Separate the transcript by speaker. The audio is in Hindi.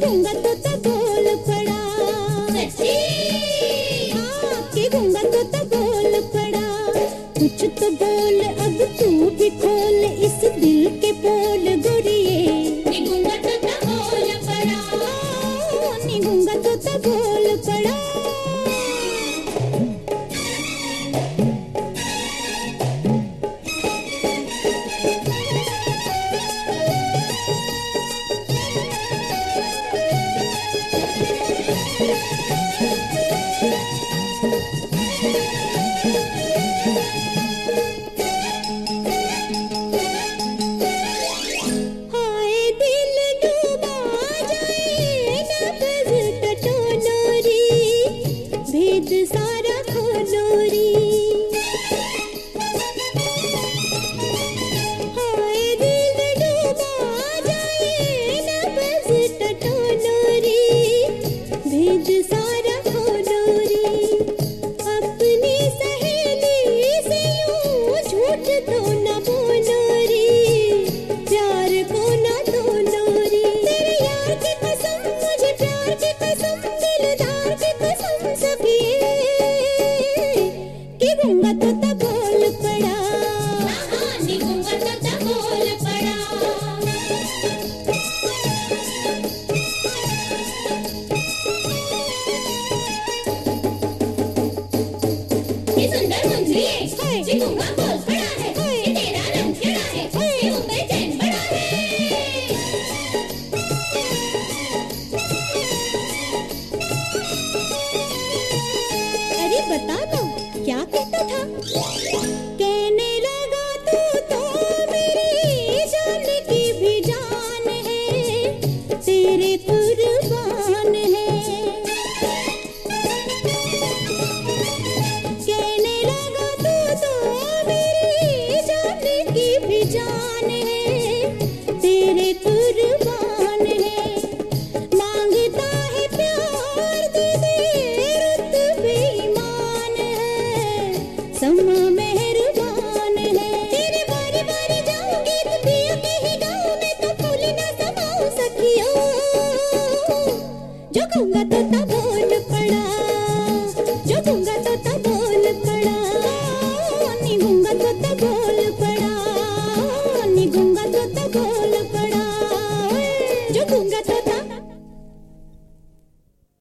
Speaker 1: गूंगा तोता बोल पड़ा।
Speaker 2: सच्ची?
Speaker 1: हाँ, कि गूंगा तोता बोल पड़ा। कुछ तो बोल अब तू भी खोल इस दिल के पोल गोरिये।
Speaker 2: नी गूंगा तोता बोल पड़ा।
Speaker 1: नी गूंगा तोता बोल पड़ा। सारा खोलोरी हाय दिल डूबा जाए ना बस टटोलोरी भेद सारा खोलोरी अपनी सहेली से यूं झूठ तो न बोलोरी प्यार को न तोलोरी तेरे यार की कसम मुझे प्यार की कसम दिलदार की कसम सभी गूंगा तोता बोल पड़ा।
Speaker 2: हाँ, नी गूंगा तोता बोल पड़ा। ये सुंदर मुंदरिये, जी गूंगा बोल पड़ा है। ये तेरा रंग खिड़ा है, ये ऊपर चैन बड़ा है।
Speaker 1: अरे बता ना क्या कहता था? कहने लगा तू तो मेरी जान की भी जान है तेरे कुर्बान है। कहने लगा तू तो मेरी जान की भी जान है तेरे कुर्बान है। मांगता है प्यार दे दे रुतबे ईमान है समा मेहरबान है। तेरे बारी बारी जाऊंगी तो पिया के ही गाँव में तो फूल न समाऊं सखियों। जो गूंगा तोता बोल पड़ा, जो गूंगा तोता बोल पड़ा। नी गूंगा तोता बोल पड़ा, नी गूंगा तोता बोल पड़ा। जो गूंगा तोता